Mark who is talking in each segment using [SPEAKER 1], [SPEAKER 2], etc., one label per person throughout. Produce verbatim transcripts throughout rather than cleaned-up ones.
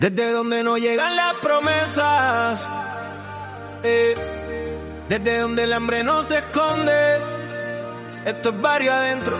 [SPEAKER 1] Desde donde no llegan las promesas, eh, desde donde el hambre no se esconde, esto es barrio adentro.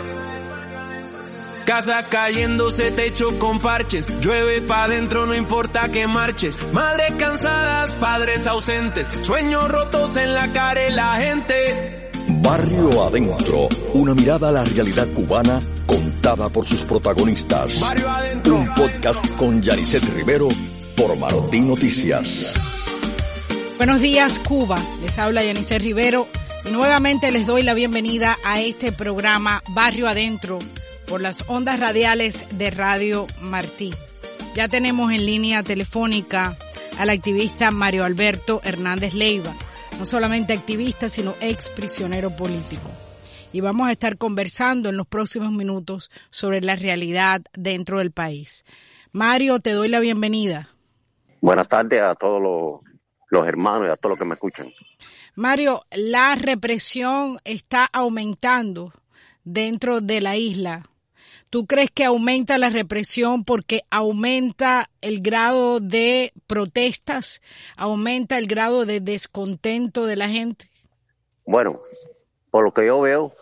[SPEAKER 1] Casa cayéndose, techo con parches, llueve pa' adentro, no importa que marches. Madres cansadas, padres ausentes, sueños rotos en la cara de la gente.
[SPEAKER 2] Barrio Adentro, una mirada a la realidad cubana contada por sus protagonistas.
[SPEAKER 1] Barrio Adentro.
[SPEAKER 2] Un podcast con Yanisset Rivero por Martín Noticias.
[SPEAKER 3] Buenos días, Cuba. Les habla Yanisset Rivero y nuevamente les doy la bienvenida a este programa Barrio Adentro por las ondas radiales de Radio Martí. Ya tenemos en línea telefónica al activista Mario Alberto Hernández Leiva, no solamente activista, sino ex prisionero político. Y vamos a estar conversando en los próximos minutos sobre la realidad dentro del país. Mario, te doy la bienvenida.
[SPEAKER 4] Buenas tardes a todos los, los hermanos y a todos los que me escuchan.
[SPEAKER 3] Mario, la represión está aumentando dentro de la isla. ¿Tú crees que aumenta la represión porque aumenta el grado de protestas, aumenta el grado de descontento de la gente?
[SPEAKER 4] Bueno, por lo que yo veo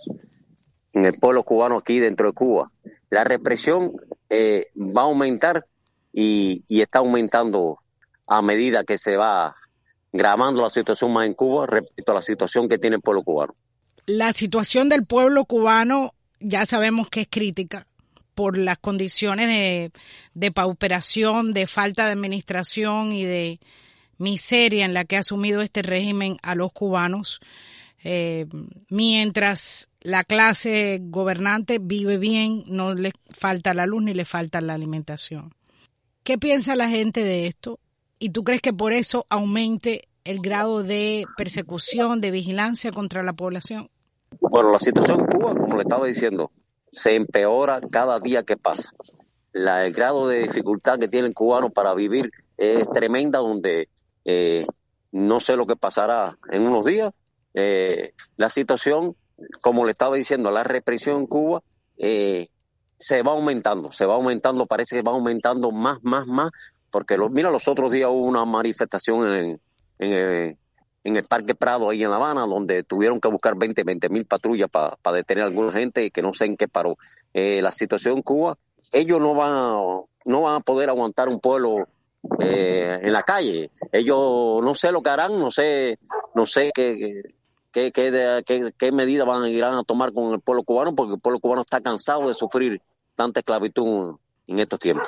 [SPEAKER 4] en el pueblo cubano aquí dentro de Cuba, la represión eh, va a aumentar y, y está aumentando a medida que se va gravando la situación más en Cuba respecto a la situación que tiene el pueblo cubano.
[SPEAKER 3] La situación del pueblo cubano ya sabemos que es crítica por las condiciones de, de pauperación, de falta de administración y de miseria en la que ha asumido este régimen a los cubanos, eh, mientras la clase gobernante vive bien, no le falta la luz ni le falta la alimentación. ¿Qué piensa la gente de esto? ¿Y tú crees que por eso aumente el grado de persecución, de vigilancia contra la población?
[SPEAKER 4] Bueno, la situación en Cuba, como le estaba diciendo, se empeora cada día que pasa. La, el grado de dificultad que tiene el cubano para vivir es tremenda, donde eh, no sé lo que pasará en unos días. Eh, la situación, como le estaba diciendo, la represión en Cuba eh, se va aumentando, se va aumentando, parece que va aumentando más, más, más, porque lo, mira, los otros días hubo una manifestación en, en el en el Parque Prado, ahí en La Habana, donde tuvieron que buscar veinte mil patrullas para pa detener a alguna gente que no sé en qué paró. Eh, la situación en Cuba, ellos no van a, no van a poder aguantar un pueblo eh, en la calle. Ellos no sé lo que harán, no sé, no sé qué, qué, qué, qué, qué medidas van a ir a tomar con el pueblo cubano, porque el pueblo cubano está cansado de sufrir tanta esclavitud en estos tiempos.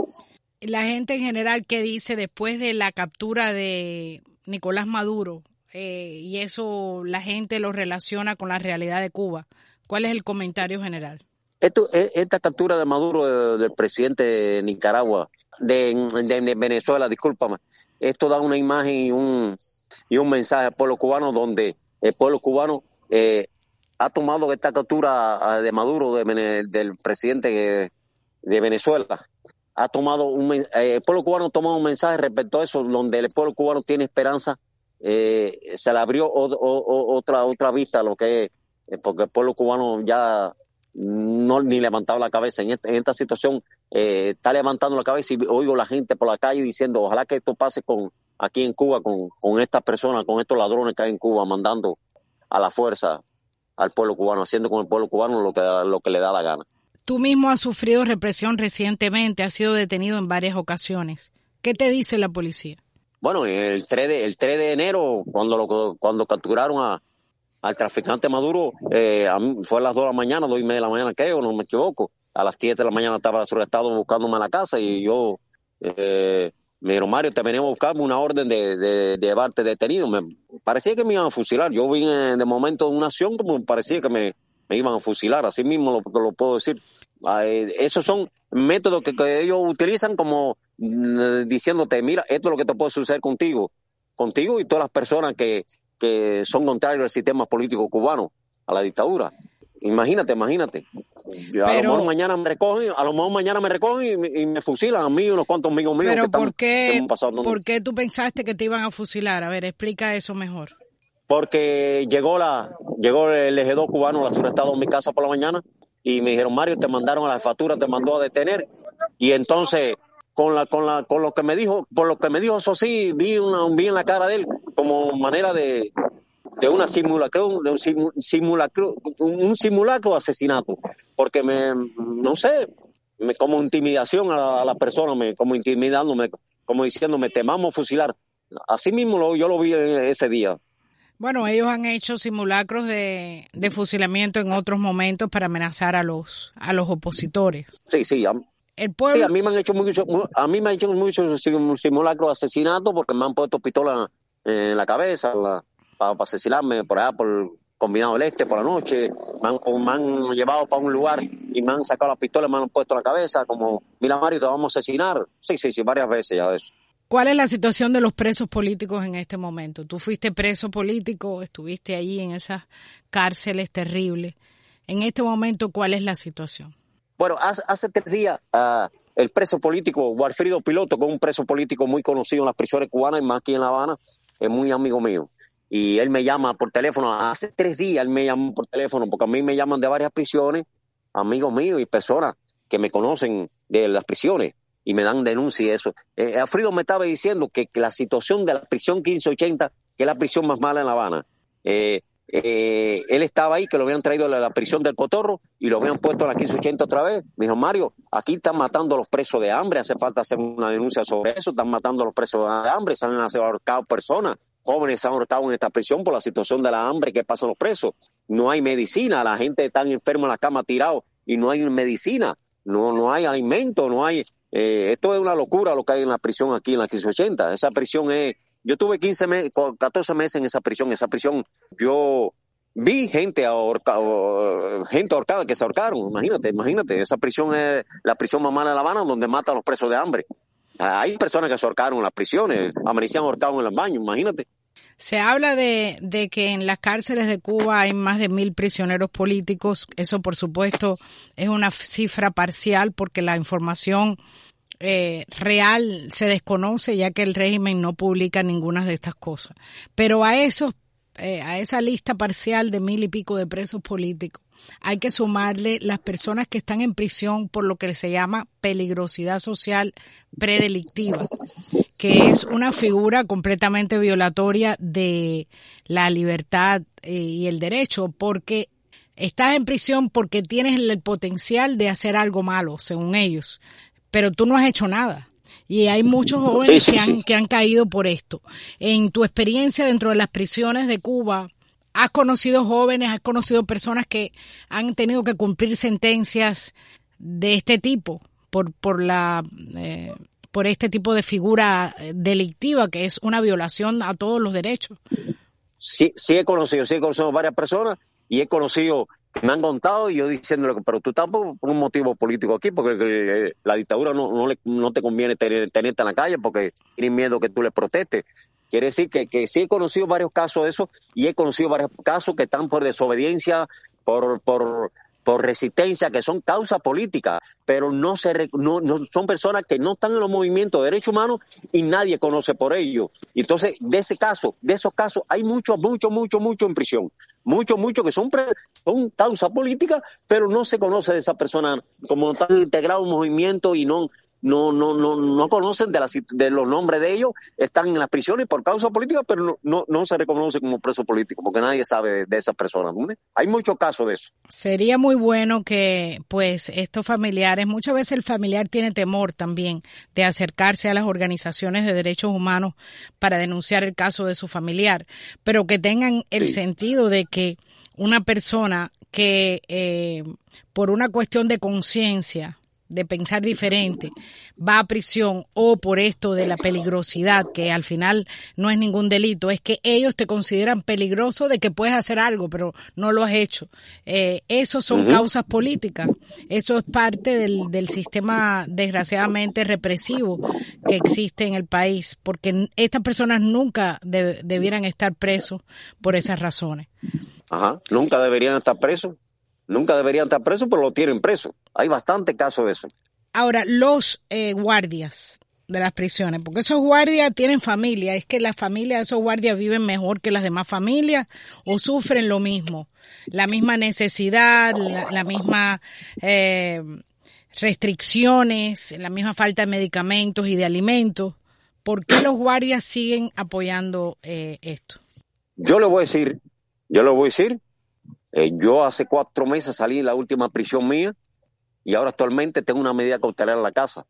[SPEAKER 3] La gente en general, ¿qué dice después de la captura de Nicolás Maduro, eh, y eso la gente lo relaciona con la realidad de Cuba? ¿Cuál es el comentario general?
[SPEAKER 4] Esto, esta captura de Maduro, del presidente de Nicaragua, de, de, de Venezuela, discúlpame, esto da una imagen y un, y un mensaje al pueblo cubano, donde el pueblo cubano eh, ha tomado esta captura de Maduro, de, del presidente de Venezuela, ha tomado un eh, el pueblo cubano ha tomado un mensaje respecto a eso, donde el pueblo cubano tiene esperanza. Eh, se le abrió o, o, otra otra vista a lo que es, eh, porque el pueblo cubano ya no ni levantaba la cabeza en esta, en esta situación. Eh, está levantando la cabeza y oigo la gente por la calle diciendo: ojalá que esto pase con aquí en Cuba con, con estas personas, con estos ladrones que hay en Cuba, mandando a la fuerza al pueblo cubano, haciendo con el pueblo cubano lo que, lo que le da la gana.
[SPEAKER 3] Tú mismo has sufrido represión recientemente, has sido detenido en varias ocasiones. ¿Qué te dice la policía?
[SPEAKER 4] Bueno, el tres de, el tres de enero, cuando lo, cuando capturaron a, al traficante Maduro, eh, a mí fue a las dos de la mañana, dos y media de la mañana, creo, no me equivoco. A las siete de la mañana estaba surestado buscándome a la casa y yo, eh, me dijeron: Mario, te venimos a buscar una orden de, de, de llevarte detenido. Me parecía que me iban a fusilar. Yo vi en, de momento una acción como parecía que me... me iban a fusilar, así mismo lo, lo puedo decir. Eh, esos son métodos que, que ellos utilizan como mm, diciéndote: mira, esto es lo que te puede suceder contigo, contigo y todas las personas que, que son contrarios al sistema político cubano, a la dictadura. Imagínate, imagínate. Pero, a lo mejor mañana me recogen, a lo mejor mañana me recogen y me, y me fusilan a mí y unos cuantos amigos míos.
[SPEAKER 3] Pero
[SPEAKER 4] que
[SPEAKER 3] ¿por
[SPEAKER 4] están,
[SPEAKER 3] qué,
[SPEAKER 4] que hemos pasado,
[SPEAKER 3] ¿por qué tú pensaste que te iban a fusilar? A ver, explica eso mejor.
[SPEAKER 4] Porque llegó la llegó el eje dos cubano, la surestado en mi casa por la mañana, y me dijeron: Mario, te mandaron a la jefatura, te mandó a detener. Y entonces con la, con la, con lo que me dijo, por lo que me dijo, eso sí, vi una, vi en la cara de él como manera de, de una simulacro, de un simulacro, un simulacro de asesinato, porque me, no sé, me, como intimidación a la, a la persona, me, como intimidándome, como diciéndome, te vamos a fusilar. Así mismo lo, yo lo vi ese día.
[SPEAKER 3] Bueno, ellos han hecho simulacros de, de fusilamiento en otros momentos para amenazar a los a los opositores.
[SPEAKER 4] Sí, sí. A,
[SPEAKER 3] el pueblo...
[SPEAKER 4] Sí, a mí me han hecho mucho, a mí me han hecho muchos simulacros de asesinato porque me han puesto pistola en la cabeza la, para, para asesinarme por allá por Combinado del Este por la noche. Me han, me han llevado para un lugar y me han sacado la pistola y me han puesto en la cabeza como, mira Mario, te vamos a asesinar. Sí, sí, sí, varias veces ya eso.
[SPEAKER 3] ¿Cuál es la situación de los presos políticos en este momento? Tú fuiste preso político, estuviste ahí en esas cárceles terribles. En este momento, ¿cuál es la situación?
[SPEAKER 4] Bueno, hace, hace tres días uh, el preso político, Walfrido Piloto, que es un preso político muy conocido en las prisiones cubanas y más aquí en La Habana, es muy amigo mío. Y él me llama por teléfono, hace tres días él me llamó por teléfono, porque a mí me llaman de varias prisiones, amigos míos y personas que me conocen de las prisiones. Y me dan denuncia y eso. Eh, Alfredo me estaba diciendo que, que la situación de la prisión quince ochenta, que es la prisión más mala en La Habana, eh, eh, él estaba ahí, que lo habían traído a la, la prisión del Cotorro y lo habían puesto en la quince ochenta otra vez. Me dijo, Mario, aquí están matando a los presos de hambre, hace falta hacer una denuncia sobre eso, están matando a los presos de hambre, se han ahorcado personas, jóvenes se han ahorcado en esta prisión por la situación de la hambre que pasan los presos. No hay medicina, la gente está enferma en la cama tirado y no hay medicina, no, no hay alimento, no hay... Eh, esto es una locura lo que hay en la prisión aquí en la quince ochenta. Esa prisión es... Yo tuve quince meses, catorce meses en esa prisión. Esa prisión, yo vi gente ahorcada, gente ahorcada que se ahorcaron. Imagínate, imagínate. Esa prisión es la prisión más mala de La Habana, donde matan a los presos de hambre. Hay personas que se ahorcaron en las prisiones, amanecían ahorcados en los baños, imagínate.
[SPEAKER 3] Se habla de, de que en las cárceles de Cuba hay más de mil prisioneros políticos. Eso, por supuesto, es una cifra parcial porque la información eh, real se desconoce, ya que el régimen no publica ninguna de estas cosas. Pero a esos, eh, a esa lista parcial de mil y pico de presos políticos, hay que sumarle las personas que están en prisión por lo que se llama peligrosidad social predelictiva, que es una figura completamente violatoria de la libertad eh, y el derecho, porque estás en prisión porque tienes el potencial de hacer algo malo, según ellos, pero tú no has hecho nada. Y hay muchos jóvenes sí, sí, que, han, sí. que han caído por esto. En tu experiencia dentro de las prisiones de Cuba, ¿has conocido jóvenes, has conocido personas que han tenido que cumplir sentencias de este tipo por por la eh, por este tipo de figura delictiva que es una violación a todos los derechos?
[SPEAKER 4] Sí, sí he conocido, sí he conocido varias personas y he conocido que me han contado y yo diciéndole, pero tú estás por, por un motivo político aquí porque eh, la dictadura no no, le, no te conviene tener, tenerte en la calle porque tienen miedo que tú les protestes. Quiere decir que, que sí he conocido varios casos de eso y he conocido varios casos que están por desobediencia, por por por resistencia, que son causas políticas, pero no se no, no son personas que no están en los movimientos de derechos humanos y nadie conoce por ellos. Entonces, de ese caso, de esos casos, hay muchos, muchos, muchos, muchos en prisión. Muchos, muchos que son, pre, son causas políticas, pero no se conoce de esa persona como están integrados en movimiento y no... No, no, no, no conocen de, la, de los nombres de ellos, están en las prisiones por causa política, pero no, no, no se reconoce como preso político, porque nadie sabe de, de esas personas. ¿No? Hay muchos casos de eso.
[SPEAKER 3] Sería muy bueno que, pues, estos familiares, muchas veces el familiar tiene temor también de acercarse a las organizaciones de derechos humanos para denunciar el caso de su familiar, pero que tengan el sí. sentido de que una persona que, eh, por una cuestión de conciencia, de pensar diferente, va a prisión o por esto de la peligrosidad, que al final no es ningún delito, es que ellos te consideran peligroso de que puedes hacer algo, pero no lo has hecho. Eh, eso son uh-huh. causas políticas, eso es parte del, del sistema desgraciadamente represivo que existe en el país, porque estas personas nunca de, debieran estar presos por esas razones.
[SPEAKER 4] Ajá, nunca deberían estar presos. Nunca deberían estar presos, pero lo tienen preso. Hay bastante casos de eso.
[SPEAKER 3] Ahora, los eh, guardias de las prisiones, porque esos guardias tienen familia, ¿es que las familias de esos guardias viven mejor que las demás familias o sufren lo mismo? La misma necesidad, la, la misma... Eh, restricciones, la misma falta de medicamentos y de alimentos. ¿Por qué los guardias siguen apoyando eh, esto?
[SPEAKER 4] Yo le voy a decir, yo le voy a decir, eh, yo hace cuatro meses salí de la última prisión mía y ahora actualmente tengo una medida cautelar en la casa.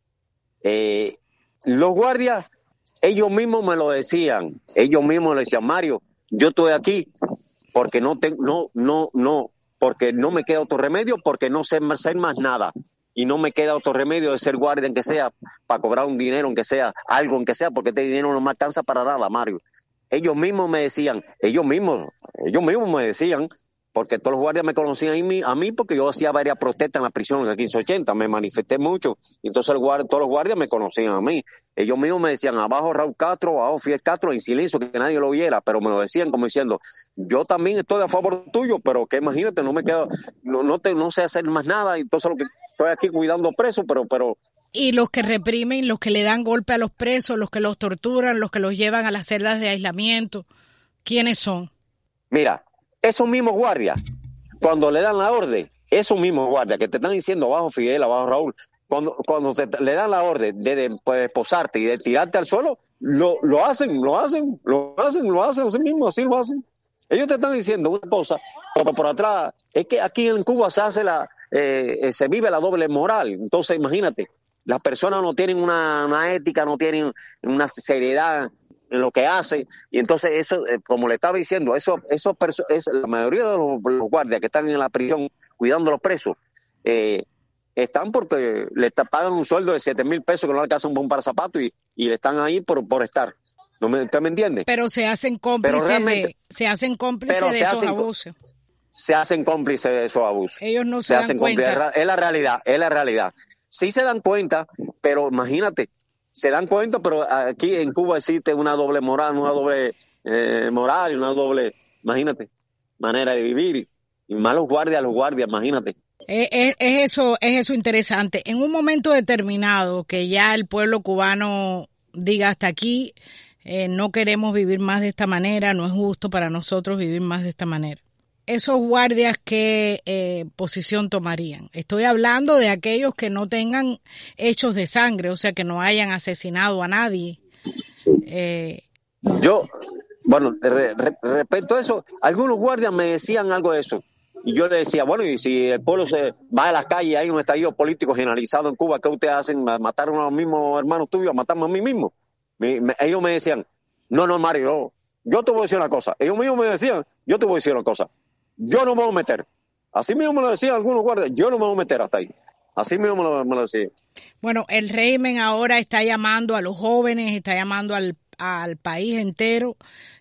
[SPEAKER 4] Eh, los guardias, ellos mismos me lo decían, ellos mismos le decían, Mario, yo estoy aquí porque no tengo, no, no, no, porque no me queda otro remedio, porque no sé hacer más nada. Y no me queda otro remedio de ser guardia, aunque sea, para cobrar un dinero, aunque sea, algo, aunque sea, porque este dinero no me alcanza para nada, Mario. Ellos mismos me decían, ellos mismos, ellos mismos me decían, porque todos los guardias me conocían a mí, a mí porque yo hacía varias protestas en la prisión en el quince ochenta, me manifesté mucho, y entonces el guardia, todos los guardias me conocían a mí. Ellos mismos me decían, abajo Raúl Castro, abajo Fidel Castro, en silencio, que nadie lo viera, pero me lo decían como diciendo, yo también estoy a favor tuyo, pero que imagínate, no me quedo, no, no, te, no sé hacer más nada, y entonces lo que estoy aquí cuidando presos, pero, pero
[SPEAKER 3] y los que reprimen, los que le dan golpe a los presos, los que los torturan, los que los llevan a las celdas de aislamiento, ¿quiénes son?
[SPEAKER 4] Mira, esos mismos guardias, cuando le dan la orden, esos mismos guardias que te están diciendo abajo Fidel, abajo Raúl, cuando, cuando te, le dan la orden de, de, de esposarte y de tirarte al suelo, lo, lo hacen, lo hacen, lo hacen, lo hacen así mismo, así lo hacen. Ellos te están diciendo una cosa, pero por atrás, es que aquí en Cuba se hace la, eh, se vive la doble moral. Entonces, imagínate, las personas no tienen una, una ética, no tienen una seriedad en lo que hacen, y entonces eso, eh, como le estaba diciendo, eso, eso es la mayoría de los, los guardias que están en la prisión cuidando a los presos, eh, están porque le está, pagan un sueldo de siete mil pesos que no le alcanza un buen par de zapatos y, y le están ahí por, por estar. ¿No me, ¿Usted me entiende?
[SPEAKER 3] Pero se hacen cómplices de, se hacen cómplices de esos hacen, abusos.
[SPEAKER 4] Se hacen cómplices de esos abusos.
[SPEAKER 3] Ellos no se,
[SPEAKER 4] se
[SPEAKER 3] dan
[SPEAKER 4] hacen
[SPEAKER 3] cuenta.
[SPEAKER 4] Es la realidad, es la realidad. Sí se dan cuenta, pero imagínate, se dan cuenta, pero aquí en Cuba existe una doble moral, una doble eh, moral y una doble, imagínate, manera de vivir. Y más los guardias, los guardias, imagínate.
[SPEAKER 3] Es, es, es eso, es eso interesante. En un momento determinado que ya el pueblo cubano diga hasta aquí, eh, no queremos vivir más de esta manera, no es justo para nosotros vivir más de esta manera. Esos guardias, ¿qué eh, posición tomarían? Estoy hablando de aquellos que no tengan hechos de sangre, o sea, que no hayan asesinado a nadie.
[SPEAKER 4] Sí.
[SPEAKER 3] Eh,
[SPEAKER 4] Yo, bueno, re, re, respecto a eso, algunos guardias me decían algo de eso. Y yo le decía, bueno, y si el pueblo se va a las calles, hay un estallido político generalizado en Cuba, ¿qué ustedes hacen? ¿Mataron a los mismos hermanos tuyos? ¿A matarme a mí mismo? Me, me, ellos me decían, no, no, Mario, no, yo te voy a decir una cosa. Ellos mismos me decían, yo te voy a decir una cosa. Yo no me voy a meter. Así mismo me lo decían algunos guardias, yo no me voy a meter hasta ahí. Así mismo me lo, me lo decían.
[SPEAKER 3] Bueno, el régimen ahora está llamando a los jóvenes, está llamando al al país entero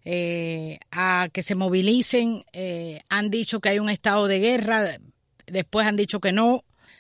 [SPEAKER 3] eh, a que se movilicen. Eh, han dicho que hay un estado de guerra, después han dicho que no,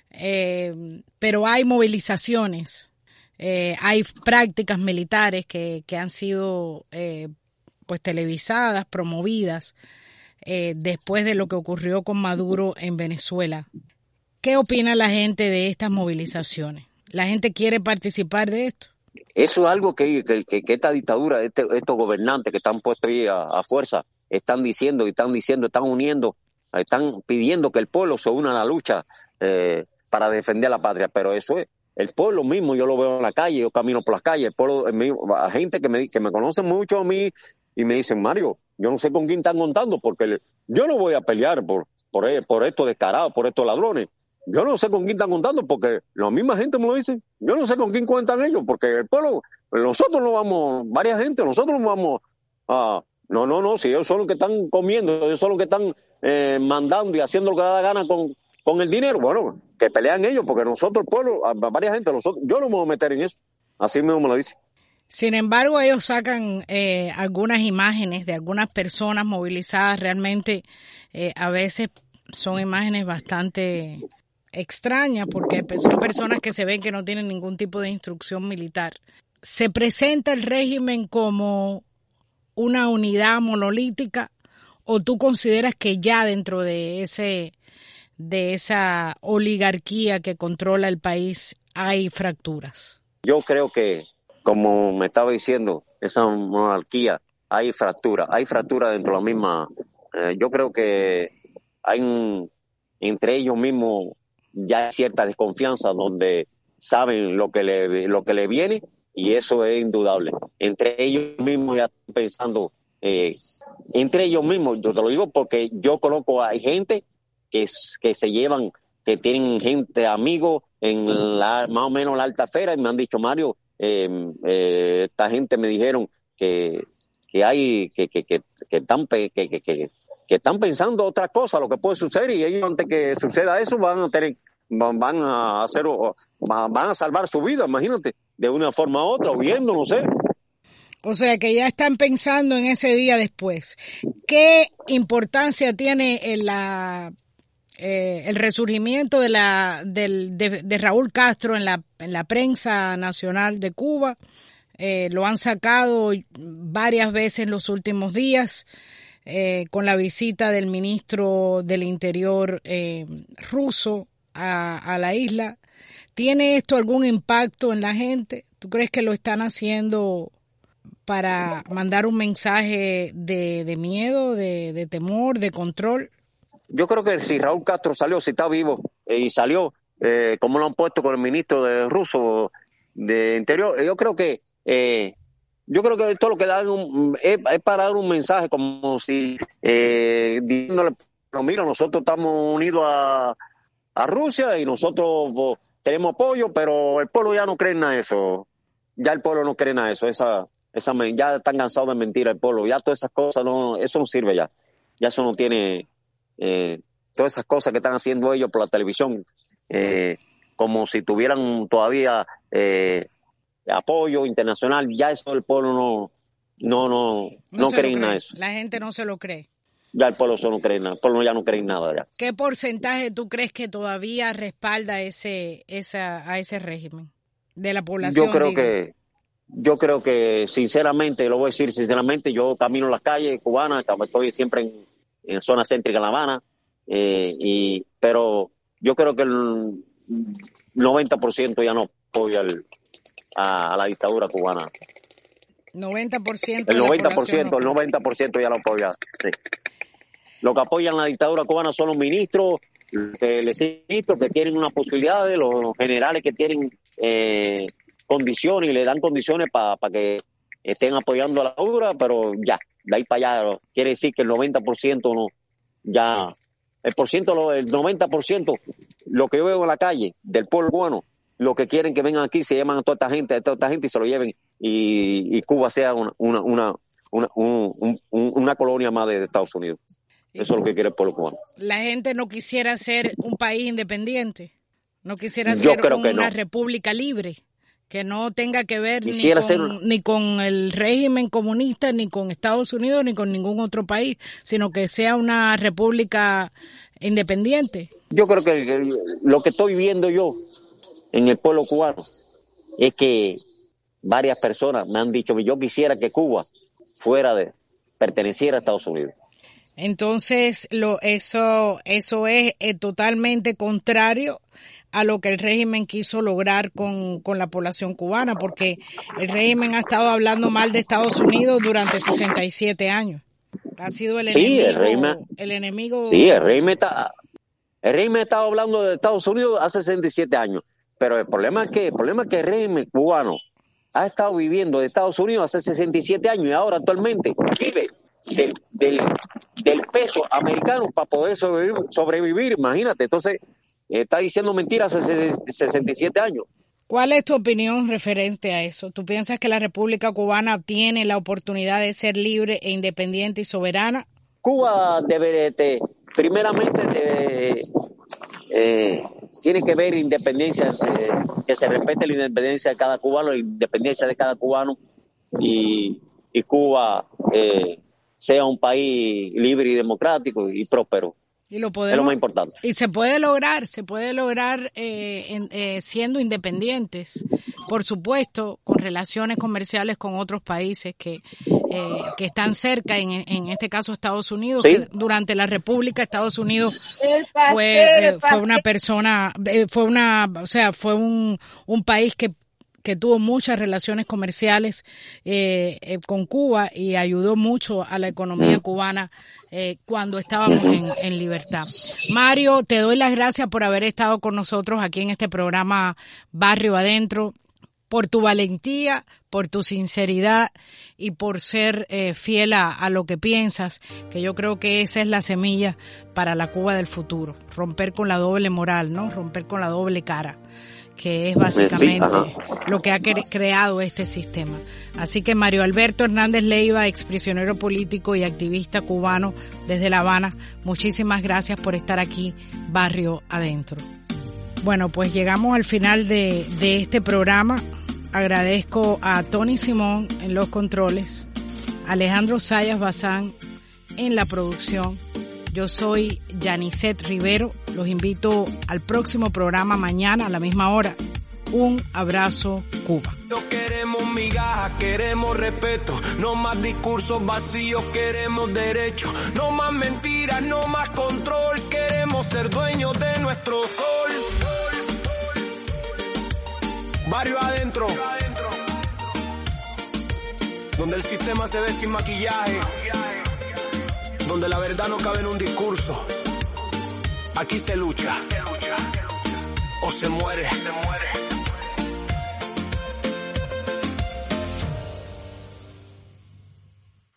[SPEAKER 3] eh, pero hay movilizaciones, eh, hay prácticas militares que, que han sido eh, pues televisadas, promovidas eh, después de lo que ocurrió con Maduro en Venezuela. ¿Qué opina la gente de estas movilizaciones? ¿La gente quiere participar de esto?
[SPEAKER 4] Eso es algo que, que, que esta dictadura, este, estos gobernantes que están puestos ahí a, a fuerza, están diciendo y están diciendo, están uniendo, están pidiendo que el pueblo se una a la lucha eh, para defender a la patria. Pero eso es, el pueblo mismo, yo lo veo en la calle, yo camino por las calles, el pueblo, el mismo, a gente que me, que me conoce mucho a mí y me dicen, Mario, yo no sé con quién están contando, porque le, yo no voy a pelear por, por, por estos descarados, por estos ladrones. Yo no sé con quién están contando, porque la misma gente me lo dice. Yo no sé con quién cuentan ellos, porque el pueblo, nosotros no vamos, varias gente, nosotros no vamos a... No, no, no, si ellos son los que están comiendo, ellos son los que están eh, mandando y haciendo lo que da la gana con, con el dinero. Bueno, que pelean ellos, porque nosotros, el pueblo, a varias gente, nosotros, yo no me voy a meter en eso. Así mismo me lo dice.
[SPEAKER 3] Sin embargo, ellos sacan eh, algunas imágenes de algunas personas movilizadas. Realmente, eh, a veces son imágenes bastante extrañas, porque son personas que se ven que no tienen ningún tipo de instrucción militar. ¿Se presenta el régimen como una unidad monolítica o tú consideras que ya dentro de ese de esa oligarquía que controla el país hay fracturas?
[SPEAKER 4] Yo creo que, como me estaba diciendo, esa monarquía, hay fractura, hay fractura dentro de la misma. Eh, yo creo que hay un, entre ellos mismos ya hay cierta desconfianza donde saben lo que le, lo que le viene, y eso es indudable. Entre ellos mismos ya están pensando, eh, entre ellos mismos, yo te lo digo porque yo conozco, hay gente que, que se llevan, que tienen gente, amigos en la, más o menos la alta esfera, y me han dicho, Mario, eh, eh, esta gente me dijeron que, que hay, que, que, que, que están, que, que, que, que están pensando otras cosas, lo que puede suceder, y ellos antes que suceda eso van a tener, van, van a hacer, van a salvar su vida, imagínate, de una forma u otra, huyendo, no sé.
[SPEAKER 3] O sea que ya están pensando en ese día después. ¿Qué importancia tiene en la eh, el resurgimiento de la del, de, de Raúl Castro en la en la prensa nacional de Cuba? Eh, lo han sacado varias veces en los últimos días, eh, con la visita del ministro del Interior eh, ruso a, a la isla. ¿Tiene esto algún impacto en la gente? ¿Tú crees que lo están haciendo para mandar un mensaje de, de miedo, de, de temor, de control?
[SPEAKER 4] Yo creo que si Raúl Castro salió, si está vivo, eh, y salió, eh, como lo han puesto con el ministro de ruso de Interior, yo creo que eh, yo creo que esto lo que dan un, es, es para dar un mensaje, como si eh, diciéndole, pero mira, nosotros estamos unidos a, a Rusia y nosotros pues, tenemos apoyo, pero el pueblo ya no cree en nada de eso. Ya el pueblo no cree en nada de eso. Esa, esa, ya están cansados de mentir el pueblo. Ya todas esas cosas, no, eso no sirve ya. Ya eso no tiene... Eh, todas esas cosas que están haciendo ellos por la televisión, eh, como si tuvieran todavía eh, apoyo internacional, ya eso el pueblo no no no, no,
[SPEAKER 3] no
[SPEAKER 4] cree en nada de eso.
[SPEAKER 3] La gente no se lo cree.
[SPEAKER 4] Ya el pueblo eso no cree en nada, el pueblo ya no cree en nada ya.
[SPEAKER 3] ¿Qué porcentaje tú crees que todavía respalda ese esa a ese régimen de la población?
[SPEAKER 4] Yo creo
[SPEAKER 3] digo?
[SPEAKER 4] que yo creo que sinceramente, lo voy a decir sinceramente, yo camino las calles cubanas, estoy siempre en en zona céntrica de La Habana, eh, y, pero yo creo que el noventa por ciento ya no apoya el, a, a la dictadura cubana.
[SPEAKER 3] noventa por ciento
[SPEAKER 4] El noventa por ciento, el noventa por ciento ya lo apoya. Sí. Lo que apoyan la dictadura cubana son los ministros, eh, los ministros que tienen unas posibilidades, los generales que tienen eh, condiciones y le dan condiciones para pa que estén apoyando a la dictadura, pero ya. De ahí para allá quiere decir que el noventa por ciento no, ya, el por ciento, el noventa por ciento, lo que yo veo en la calle del pueblo cubano, lo que quieren que vengan aquí, se llaman a toda esta gente, a toda esta gente y se lo lleven, y, y Cuba sea una, una, una, una, un, un, una colonia más de Estados Unidos. Eso es lo que quiere el pueblo cubano.
[SPEAKER 3] La gente no quisiera ser un país independiente, no quisiera
[SPEAKER 4] yo
[SPEAKER 3] ser
[SPEAKER 4] creo
[SPEAKER 3] una
[SPEAKER 4] que no.
[SPEAKER 3] república libre, que no tenga que ver ni con,
[SPEAKER 4] ser...
[SPEAKER 3] ni con el régimen comunista, ni con Estados Unidos, ni con ningún otro país, sino que sea una república independiente.
[SPEAKER 4] Yo creo que lo que estoy viendo yo en el pueblo cubano es que varias personas me han dicho que yo quisiera que Cuba fuera de perteneciera a Estados Unidos.
[SPEAKER 3] Entonces, lo eso eso es eh, totalmente contrario a lo que el régimen quiso lograr con, con la población cubana, porque el régimen ha estado hablando mal de Estados Unidos durante sesenta y siete años. Ha sido el
[SPEAKER 4] sí,
[SPEAKER 3] enemigo.
[SPEAKER 4] El régimen,
[SPEAKER 3] el enemigo.
[SPEAKER 4] Sí, el régimen está, el régimen ha estado hablando de Estados Unidos hace sesenta y siete años, pero el problema es que, el problema es que el régimen cubano ha estado viviendo de Estados Unidos hace sesenta y siete años y ahora actualmente vive del, del, del peso americano para poder sobrevivir, sobrevivir, imagínate. Entonces, está diciendo mentiras hace sesenta y siete años.
[SPEAKER 3] ¿Cuál es tu opinión referente a eso? ¿Tú piensas que la República Cubana tiene la oportunidad de ser libre e independiente y soberana?
[SPEAKER 4] Cuba debe, de, primeramente, debe, eh, tiene que ver independencia, eh, que se respete la independencia de cada cubano, la independencia de cada cubano, y, y Cuba eh, sea un país libre y democrático y próspero.
[SPEAKER 3] Y lo podemos,
[SPEAKER 4] es lo más importante.
[SPEAKER 3] Y se puede lograr, se puede lograr eh, en, eh, siendo independientes, por supuesto, con relaciones comerciales con otros países que eh, que están cerca, en, en este caso Estados Unidos,
[SPEAKER 4] ¿Sí?
[SPEAKER 3] que durante la República Estados Unidos fue eh, fue una persona, eh, fue una, o sea, fue un un país que que tuvo muchas relaciones comerciales eh, eh, con Cuba y ayudó mucho a la economía cubana eh, cuando estábamos en, en libertad. Mario, te doy las gracias por haber estado con nosotros aquí en este programa Barrio Adentro, por tu valentía, por tu sinceridad y por ser eh, fiel a, a lo que piensas, que yo creo que esa es la semilla para la Cuba del futuro, romper con la doble moral, ¿no? Romper con la doble cara, que es básicamente sí, lo que ha cre- creado este sistema. Así que Mario Alberto Hernández Leiva, exprisionero político y activista cubano desde La Habana, muchísimas gracias por estar aquí, Barrio Adentro. Bueno, pues llegamos al final de, de este programa. Agradezco a Tony Simón en los controles, Alejandro Sayas Bazán en la producción. Yo soy Yanisette Rivero. Los invito al próximo programa mañana a la misma hora. Un abrazo, Cuba.
[SPEAKER 1] No queremos migajas, queremos respeto. No más discursos vacíos, queremos derechos. No más mentiras, no más control. Queremos ser dueños de nuestro sol. Barrio Adentro, donde el sistema se ve sin maquillaje, donde la verdad no cabe en un discurso. Aquí se lucha o se muere.